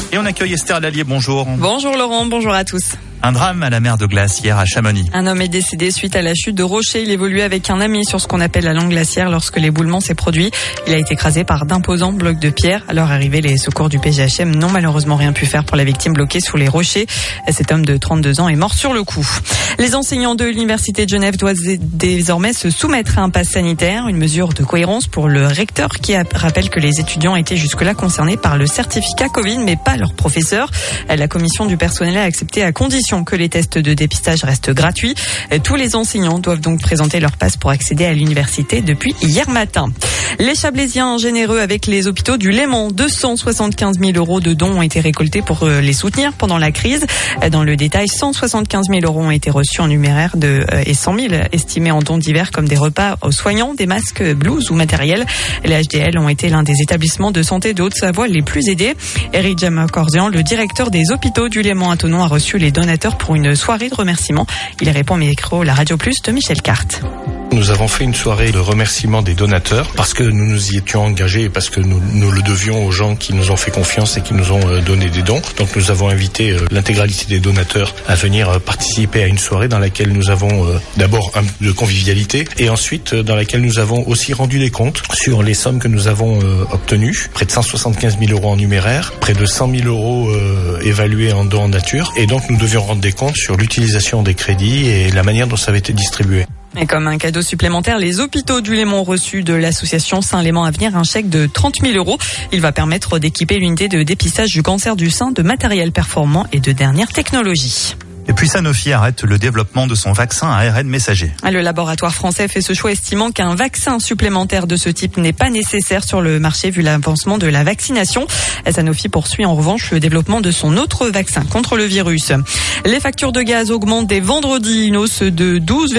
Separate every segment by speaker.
Speaker 1: Et on accueille Esther Lallier, bonjour.
Speaker 2: Bonjour Laurent, bonjour à tous.
Speaker 1: Un drame à la mer de glace hier à Chamonix.
Speaker 2: Un homme est décédé suite à la chute de rochers. Il évoluait avec un ami sur ce qu'on appelle la langue glaciaire lorsque l'éboulement s'est produit. Il a été écrasé par d'imposants blocs de pierre. À leur arrivée, les secours du PGHM n'ont malheureusement rien pu faire pour la victime bloquée sous les rochers. Cet homme de 32 ans est mort sur le coup. Les enseignants de l'Université de Genève doivent désormais se soumettre à un pass sanitaire, une mesure de cohérence pour le recteur qui rappelle que les étudiants étaient jusque-là concernés par le certificat Covid, mais pas leurs professeurs. La commission du personnel a accepté à condition que les tests de dépistage restent gratuits. Tous les enseignants doivent donc présenter leur passe pour accéder à l'université depuis hier matin. Les Chablaisiens généreux avec les hôpitaux du Léman. 275 000 € de dons ont été récoltés pour les soutenir pendant la crise. Dans le détail, 175 000 € ont été reçus en numéraire et 100 000 estimés en dons divers comme des repas aux soignants, des masques, blouses ou matériel. Les HDL ont été l'un des établissements de santé de Haute-Savoie les plus aidés. Eric Jamacorzian, le directeur des hôpitaux du Léman à Thonon, a reçu les donateurs pour une soirée de remerciement. Il répond au micro La Radio Plus de Michel Carte.
Speaker 3: Nous avons fait une soirée de remerciement des donateurs parce que nous nous y étions engagés et parce que nous le devions aux gens qui nous ont fait confiance et qui nous ont donné des dons. Donc nous avons invité l'intégralité des donateurs à venir participer à une soirée dans laquelle nous avons d'abord un peu de convivialité et ensuite dans laquelle nous avons aussi rendu des comptes sur les sommes que nous avons obtenues. Près de 175 000 € en numéraire, près de 100 000 € évalués en dons en nature. Et donc nous devions rendre des comptes sur l'utilisation des crédits et la manière dont ça avait été distribué.
Speaker 2: Et comme un cadeau supplémentaire, les hôpitaux du Léman ont reçu de l'association Saint-Léman Avenir un chèque de 30 000 €. Il va permettre d'équiper l'unité de dépistage du cancer du sein de matériel performant et de dernière technologie.
Speaker 1: Et puis Sanofi arrête le développement de son vaccin à ARN messager.
Speaker 2: Le laboratoire français fait ce choix estimant qu'un vaccin supplémentaire de ce type n'est pas nécessaire sur le marché vu l'avancement de la vaccination. Sanofi poursuit en revanche le développement de son autre vaccin contre le virus. Les factures de gaz augmentent dès vendredi, une hausse de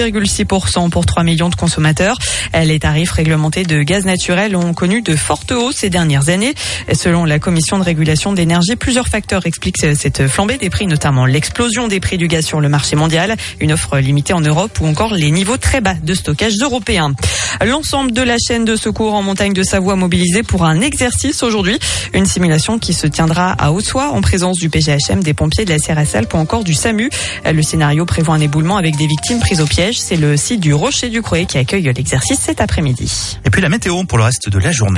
Speaker 2: 12,6% pour 3 millions de consommateurs. Les tarifs réglementés de gaz naturel ont connu de fortes hausses ces dernières années. Selon la Commission de régulation d'énergie, plusieurs facteurs expliquent cette flambée des prix, notamment l'explosion des prix du gaz sur le marché mondial, une offre limitée en Europe ou encore les niveaux très bas de stockage européens. L'ensemble de la chaîne de secours en montagne de Savoie mobilisée pour un exercice aujourd'hui. Une simulation qui se tiendra à Haute-Soie en présence du PGHM, des pompiers, de la CRS Alpes ou encore du SAMU. Le scénario prévoit un éboulement avec des victimes prises au piège. C'est le site du Rocher du Croé qui accueille l'exercice cet après-midi.
Speaker 1: Et puis la météo pour le reste de la journée.